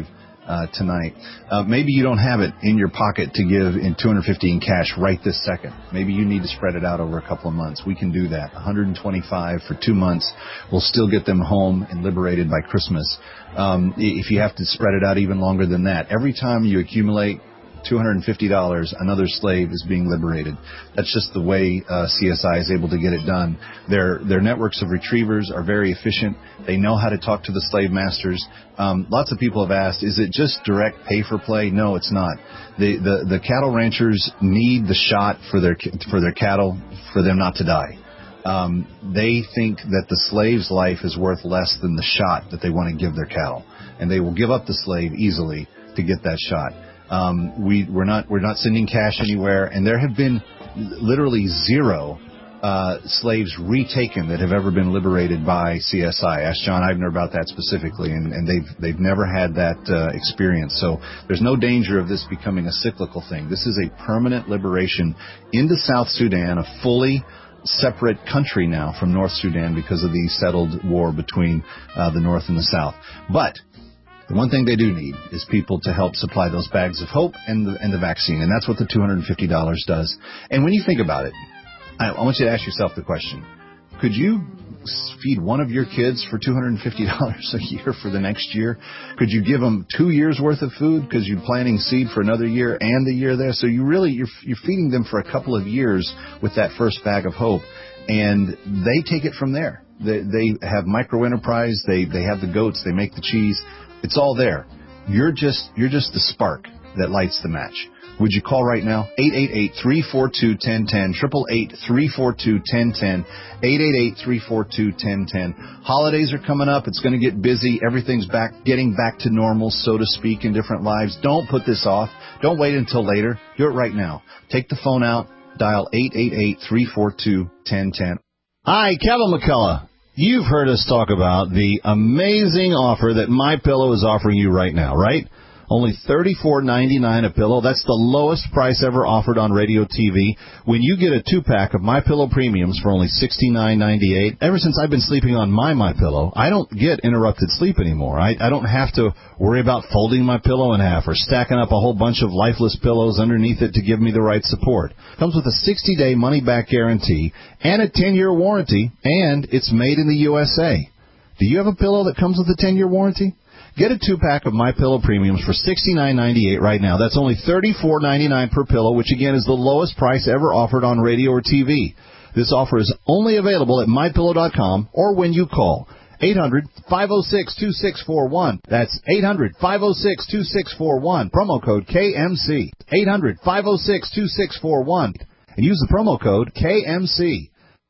uh, tonight. Uh, maybe you don't have it in your pocket to give in two hundred fifty dollars in cash right this second. Maybe you need to spread it out over a couple of months. We can do that. one hundred twenty-five dollars for two months. We'll still get them home and liberated by Christmas. Um, if you have to spread it out even longer than that, every time you accumulate two hundred fifty dollars, another slave is being liberated. That's just the way uh, C S I is able to get it done. Their their networks of retrievers are very efficient. They know how to talk to the slave masters. Um, lots of people have asked, is it just direct pay for play? No, it's not. The, the the cattle ranchers need the shot for their for their cattle for them not to die. Um, they think that the slave's life is worth less than the shot that they want to give their cattle, and they will give up the slave easily to get that shot. Um, we, we're not, we're not sending cash anywhere, and there have been literally zero, uh, slaves retaken that have ever been liberated by C S I. Ask John Eibner about that specifically, and, and they've, they've never had that, uh, experience. So there's no danger of this becoming a cyclical thing. This is a permanent liberation into South Sudan, a fully separate country now from North Sudan because of the settled war between, uh, the North and the South. But the one thing they do need is people to help supply those bags of hope and the, and the vaccine, and that's what the two hundred fifty dollars does. And when you think about it, I, I want you to ask yourself the question, could you feed one of your kids for two hundred fifty dollars a year for the next year? Could you give them two years' worth of food because you're planting seed for another year and the year there? So you really, you're, you're feeding them for a couple of years with that first bag of hope, and they take it from there. They, they have micro-enterprise, they, they have the goats, they make the cheese. It's all there. You're just you're just the spark that lights the match. Would you call right now? eight eight eight, three four two, one zero one zero, eight eight eight, three four two, one zero one zero, eight eight eight, three four two, one zero one zero. Holidays are coming up. It's going to get busy. Everything's back, getting back to normal, so to speak, in different lives. Don't put this off. Don't wait until later. Do it right now. Take the phone out. Dial eight eight eight, three four two, one zero one zero. Hi, Kevin McCullough. You've heard us talk about the amazing offer that MyPillow is offering you right now, right? Only thirty-four ninety-nine a pillow. That's the lowest price ever offered on radio T V. When you get a two-pack of MyPillow Premiums for only sixty-nine ninety-eight, ever since I've been sleeping on my MyPillow, I don't get interrupted sleep anymore. I, I don't have to worry about folding my pillow in half or stacking up a whole bunch of lifeless pillows underneath it to give me the right support. Comes with a sixty-day money-back guarantee and a ten-year warranty, and it's made in the U S A. Do you have a pillow that comes with a ten-year warranty? Get a two-pack of MyPillow Premiums for sixty-nine ninety-eight right now. That's only thirty-four ninety-nine per pillow, which again is the lowest price ever offered on radio or T V. This offer is only available at my pillow dot com or when you call eight hundred, five oh six, two six four one. That's eight hundred, five oh six, two six four one. Promo code K M C. eight hundred, five oh six, two six four one. And use the promo code K M C.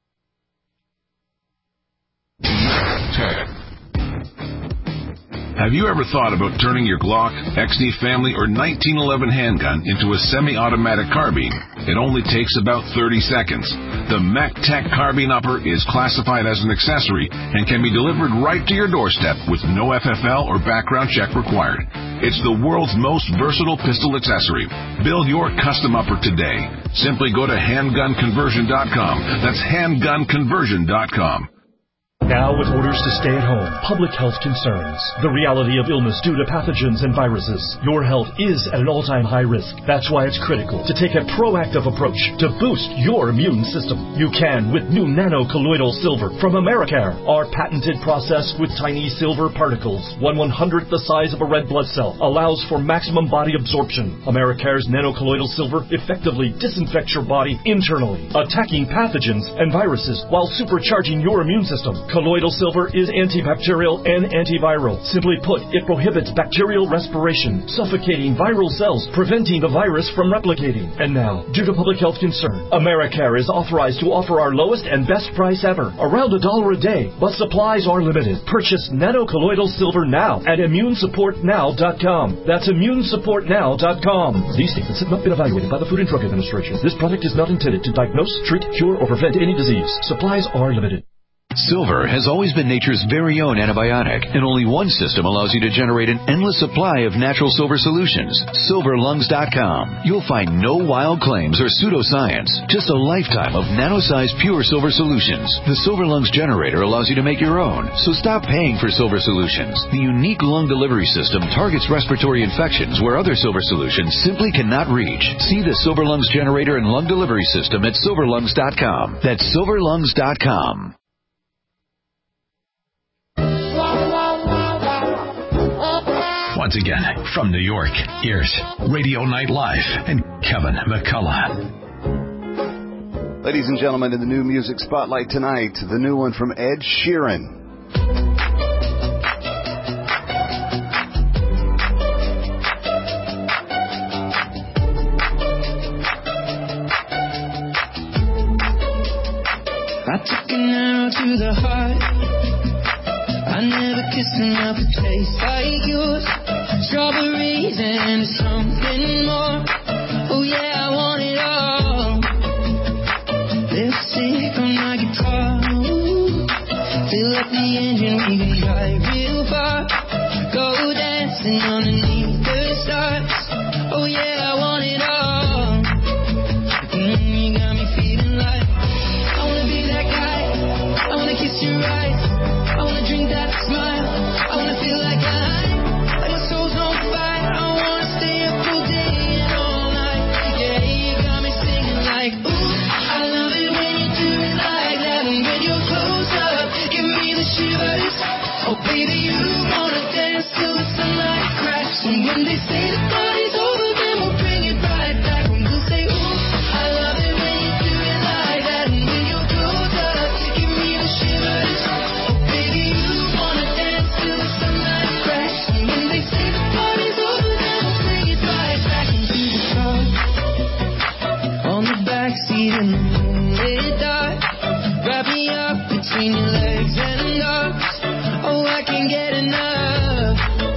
Have you ever thought about turning your Glock, X D Family, or nineteen eleven handgun into a semi-automatic carbine? It only takes about thirty seconds. The MacTech Carbine Upper is classified as an accessory and can be delivered right to your doorstep with no F F L or background check required. It's the world's most versatile pistol accessory. Build your custom upper today. Simply go to handgun conversion dot com. That's handgun conversion dot com. Now with orders to stay at home, public health concerns, the reality of illness due to pathogens and viruses. Your health is at an all-time high risk. That's why it's critical to take a proactive approach to boost your immune system. You can with new nano-colloidal silver from Americare. Our patented process with tiny silver particles, one one-hundredth the size of a red blood cell, allows for maximum body absorption. Americare's nano-colloidal silver effectively disinfects your body internally, attacking pathogens and viruses while supercharging your immune system. Colloidal silver is antibacterial and antiviral. Simply put, it prohibits bacterial respiration, suffocating viral cells, preventing the virus from replicating. And now, due to public health concern, Americare is authorized to offer our lowest and best price ever, around a dollar a day, but supplies are limited. Purchase nano-colloidal silver now at immune support now dot com. That's immune support now dot com. These statements have not been evaluated by the Food and Drug Administration. This product is not intended to diagnose, treat, cure, or prevent any disease. Supplies are limited. Silver has always been nature's very own antibiotic, and only one system allows you to generate an endless supply of natural silver solutions. silver lungs dot com. You'll find no wild claims or pseudoscience, just a lifetime of nano-sized pure silver solutions. The Silver Lungs generator allows you to make your own, so stop paying for silver solutions. The unique lung delivery system targets respiratory infections where other silver solutions simply cannot reach. See the Silver Lungs generator and lung delivery system at silver lungs dot com. That's silver lungs dot com. Once again, from New York, here's Radio Night Live and Kevin McCullough. Ladies and gentlemen, in the new music spotlight tonight, the new one from Ed Sheeran. I took an arrow to the heart. I never kissed another taste like yours. Strawberries and something more. Oh yeah, I want it all. Lipstick on my guitar. Ooh. Fill up the engine, we can drive real far. Go dancing underneath the stars. Oh yeah, I want it all. Mm, you got me feeling like I wanna be that guy. I wanna kiss your eyes. I wanna drink that smile. I wanna feel like I, like my soul's on fire. I wanna stay up all day and all night. Yeah, you got me singing like, ooh, I love it when you do it like that. And when you're close up, give me the shivers. Oh baby, you wanna dance till the sunlight cracks. And when they say the party's over, then we'll bring it right back. And we'll say, ooh, I love it when you do it like that. And when you're close up, give me the shivers. Backseat in the moonlit dark. Wrap me up between your legs and arms. Oh, I can't get enough.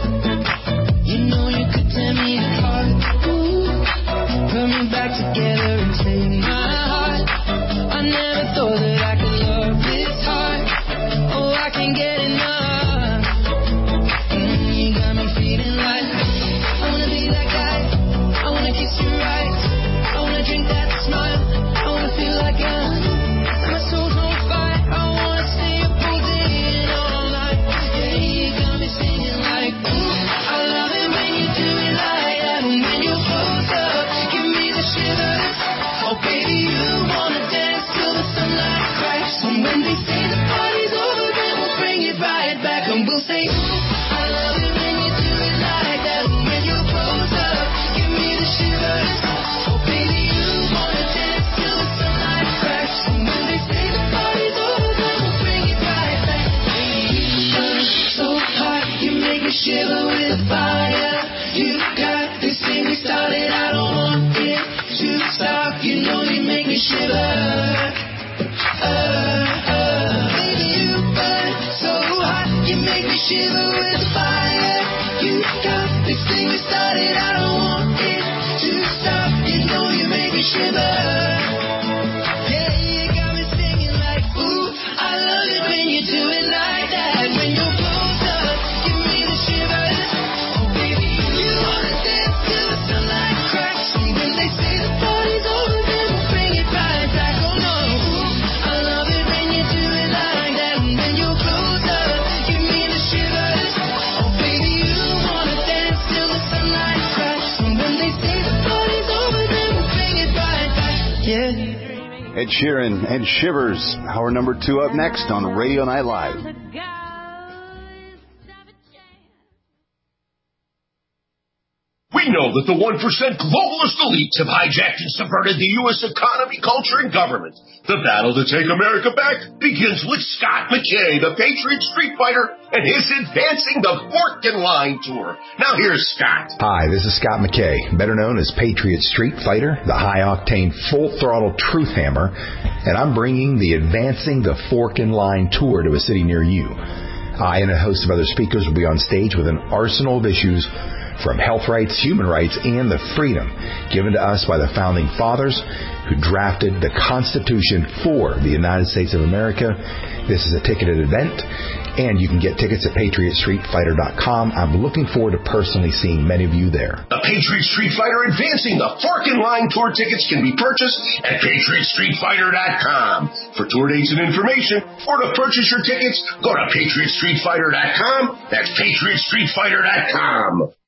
You know you could tear me apart. Ooh, put me back together and take my heart. I never thought that I could love this hard. Oh, I can't get enough. Mm, you got me feeling like I wanna be that guy. I wanna kiss your eyes. I wanna drink that smile. I wanna feel like I'm, my soul's on fire. I wanna stay up all day and all night. Yeah, you got me singing like, ooh, I love it when you do it like that. And when you're close up, give me the shivers. Oh baby, you wanna dance till the sunlight cracks. And when they say the party's over, then we'll bring it right back. And we'll say, ooh, I love it when you do it like that. And when you're close up, give me the shivers. Oh baby, you wanna dance till the sunlight cracks. And when they say the party's over, then we'll bring it right back. Baby, you burn so hot, you make me shiver with fire. You got this thing we started, I don't want it to stop. You know you make me shiver. Uh, uh, baby, you burn so hot, you make me shiver with fire. You got this thing we started, I don't want it to stop. You know you make me shiver. Yeah, you got me singing like, ooh, I love it when you do it like that. When you're close up, give me the shivers. Oh baby, you wanna dance till the sunlight cracks. And when they say the party's over, then we'll bring it right back. Oh no, ooh, I love it when you do it like that. And when you're close up, give me the shivers. Oh baby, you wanna dance till the sunlight cracks. And when they say the party's over, then we'll bring it right back. Yeah. Ed Sheeran and Shivers. Hour number two up next on Radio Night Live. We know that the one percent globalist elites have hijacked and subverted the U S economy, culture, and government. The battle to take America back begins with Scott McKay, the Patriot Street Fighter, and his Advancing the Fork and Line Tour. Now here's Scott. Hi, this is Scott McKay, better known as Patriot Street Fighter, the high-octane, full-throttle truth hammer, and I'm bringing the Advancing the Fork and Line Tour to a city near you. I and a host of other speakers will be on stage with an arsenal of issues from health rights, human rights, and the freedom given to us by the founding fathers who drafted the Constitution for the United States of America. This is a ticketed event, and you can get tickets at patriot street fighter dot com. I'm looking forward to personally seeing many of you there. The Patriot Street Fighter Advancing the Fork and Line Tour tickets can be purchased at patriot street fighter dot com. For tour dates and information, or to purchase your tickets, go to patriot street fighter dot com. That's patriot street fighter dot com.